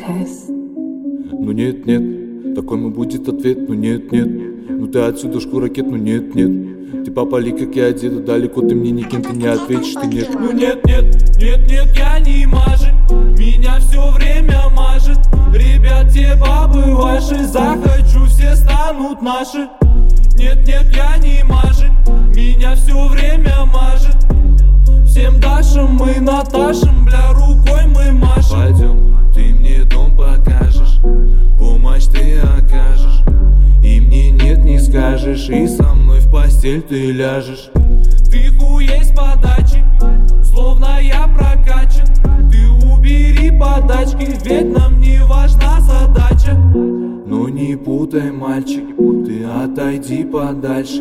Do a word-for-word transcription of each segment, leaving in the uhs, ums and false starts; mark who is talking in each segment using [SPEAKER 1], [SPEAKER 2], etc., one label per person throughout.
[SPEAKER 1] test.
[SPEAKER 2] Ну нет, нет, такой мой будет ответ. Ну нет, нет, ну ты отсюда шкуракет. Ну нет, нет, ты попали, как я одета. Далеко ты мне никем, ты не ответишь, ты нет.
[SPEAKER 3] Ну нет, нет, нет, нет, я не мажет. Меня все время мажет. Ребят, те бабы ваши, захочу, все станут наши. Нет, нет, я не мажет. Меня все время мажет. Всем Дашам мы Наташам, бля, рукой мы машем.
[SPEAKER 2] Пойдем, ты мне дом покажешь, помощь ты окажешь, и мне нет не скажешь, и со мной в постель ты ляжешь.
[SPEAKER 3] Ты хуей с подачи, словно я прокачан. Ты убери подачки, ведь нам не важна задача.
[SPEAKER 2] Ну не путай, мальчик, ты отойди подальше.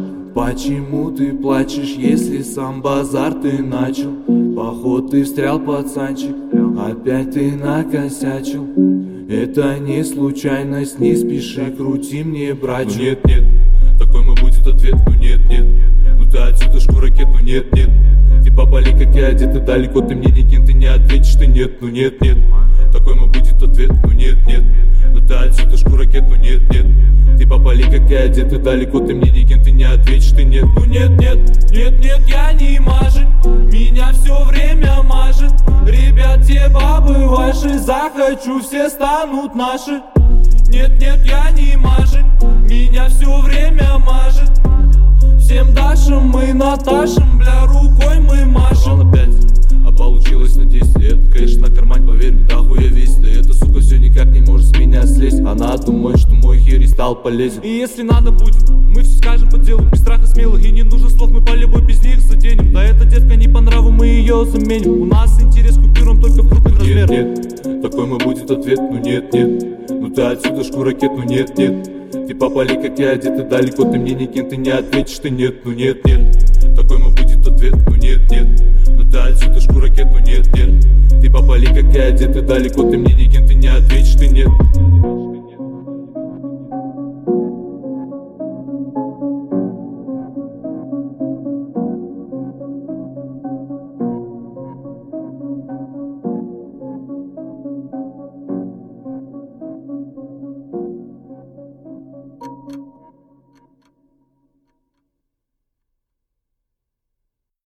[SPEAKER 2] Почему ты плачешь, если сам базар ты начал? Поход ты встрял, пацанчик, опять ты накосячил. Это не случайность, не спеши, крути мне, братчик.
[SPEAKER 3] Ну нет, нет, такой мой будет ответ. Ну нет, нет, ну ты отсюда шкуракет. Ну нет, нет,
[SPEAKER 2] ты попали, как я одета, далеко ты мне никем, ты не ответишь, ты нет. Ну нет, нет, такой мой будет ответ. Ну нет, нет, ну ты отсюда шкуракет. Ну нет, нет, ты попали, как я одета, далеко ты мне никем, ты не ответишь, ты нет.
[SPEAKER 3] Ну нет, нет, нет, нет, я не мажет. Меня все время мажет. Ребят, те бабы ваши, захочу, все станут наши. Нет, нет, я не мажет. Меня все время мажет. Всем Дашам мы Наташам, бля, рукой мы машем.
[SPEAKER 2] На пять, а получилось на десять. Это, конечно, на кармань, поверь, да хуя весь. Да эта сука все никак не может с меня слезть. Она думает, что мой херий стал полезен.
[SPEAKER 3] И если надо будет, мы все скажем по делу, без страха смело. И не нужно слов, мы по любой без них заденем. Да эта девка не по нраву, мы ее заменим. У нас интерес купируем только в крупных размерах.
[SPEAKER 2] Нет, нет, такой мой будет ответ. Ну нет, нет, ну ты отсюда шкуракет. Ну нет, нет, ты попали, как я одета, далеко ты мне никем, ты не ответишь, ты нет. Ну нет, нет, такой мой будет ответ. Ну нет, нет, ну ты отсюда шкуракет. Ну нет, нет, ты попали, как я одета, далеко ты мне никем, ты не ответишь, ты нет.